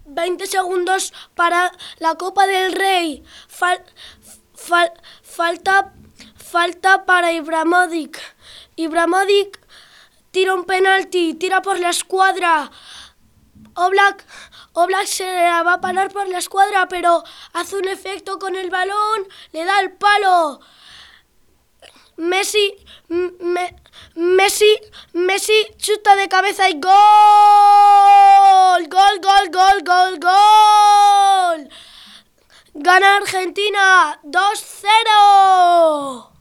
20 segundos para la Copa del Rey. Falta para Ibrahimovic. Ibrahimovic tira un penalti, tira por la escuadra. Oblak se la va a parar por la escuadra, pero hace un efecto con el balón, le da el palo. Messi chuta de cabeza y ¡gol! ¡Gol! Gana Argentina 2-0.